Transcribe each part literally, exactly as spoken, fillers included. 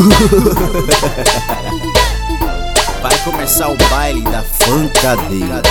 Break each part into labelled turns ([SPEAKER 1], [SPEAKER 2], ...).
[SPEAKER 1] Vai começar o baile da fancadeira.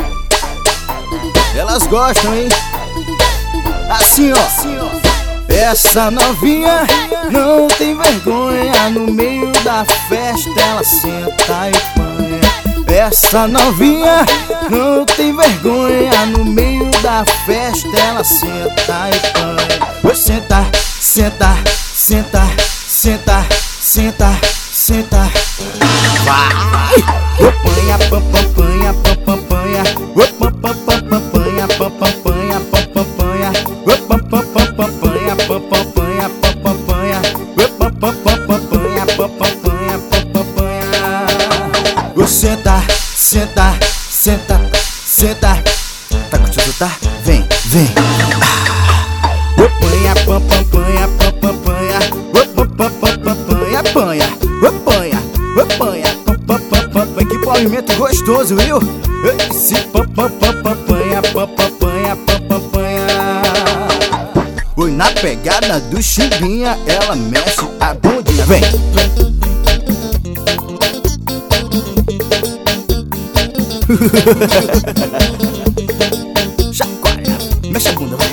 [SPEAKER 1] Elas gostam, hein? Assim, ó. Essa novinha não tem vergonha, no meio da festa ela senta e panha. Essa novinha não tem vergonha, no meio da festa ela senta e panha. Vou sentar, sentar, sentar, sentar, sentar, sentar. Vai! Vou panha, pam, pam, panha, pam, pam, panha. Vou pam, pam, pam, pam, panha, pam, pam, panha, pam, pam, panha. Vou pam, pam, pam, pam, panha, pam, pam, panha, pam, pam, panha. Vou pam, pam, pam, pam, panha, pam, pam, panha, pam, pam, panha. Vou sentar, sentar, sentar, sentar. Tá curtindo, tá? Vem, vem. Vou panha, pam, pam, panha, pam, pam, panha. Vou pam, pam, pam, pam, panha, panha. Vou panha, vou panha, pam, pam, pam, pam, pam. Que movimento gostoso, viu? Esse pam, pam, pam, pam, panha, pam, pam, panha, pam, pam, panha. Foi na pegada do Chimbinha, ela mexe a bundinha. Vem, vem. Chacoalha, mexe a bunda, vai.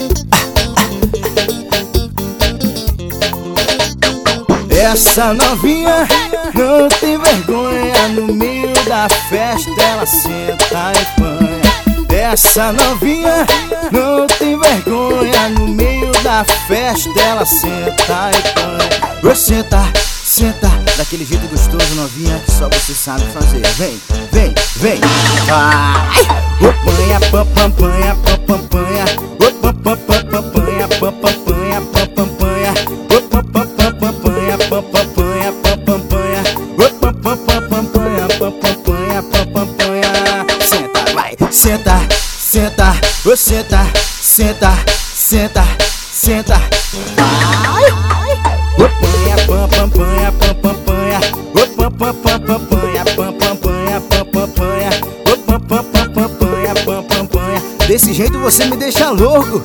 [SPEAKER 1] Essa novinha não tem vergonha, no meio da festa ela senta e panha. Essa novinha não tem vergonha, no meio da festa ela senta e panha. Vou sentar, sentar, daquele jeito gostoso, novinha, que só você sabe fazer. Vem, vem, vem. Vai! Vou panha, pam, pam, panha, pam, pam, panha. Vou pam, pam, pam, pam, panha, pam, pam, panha, pam, pam, panha. Vou pam, pam, pam, pam, panha, pam, pam, panha, pam, pam, panha. Vou pam, pam, pam, pam, panha, pam, pam, panha, pam, pam, panha. Senta, vai, senta, senta, vou sentar, senta, senta, senta. Vai! Vou panha, pam, pam, panha, pam, pam, panha. Vou pam, pam, pam, pam, panha, pam, pam, panha, pam, pam, panha. Vou pam, pam, pam, pam, panha, pam, pam, panha. Desse jeito você me deixa louco.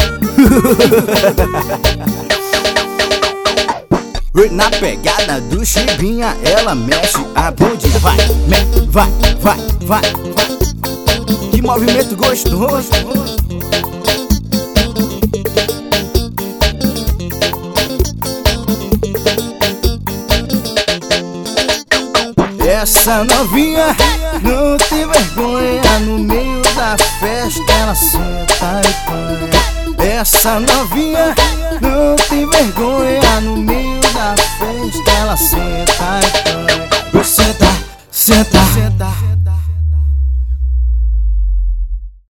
[SPEAKER 1] Na pegada do Chimbinha, ela mexe a bundinha. Vai, me, vai, vai, vai, vai. Que movimento gostoso. Essa novinha não tem vergonha, no meio da festa ela senta e panha. Essa novinha não tem vergonha, no meio da festa ela senta e panha. Vou sentar, sentar.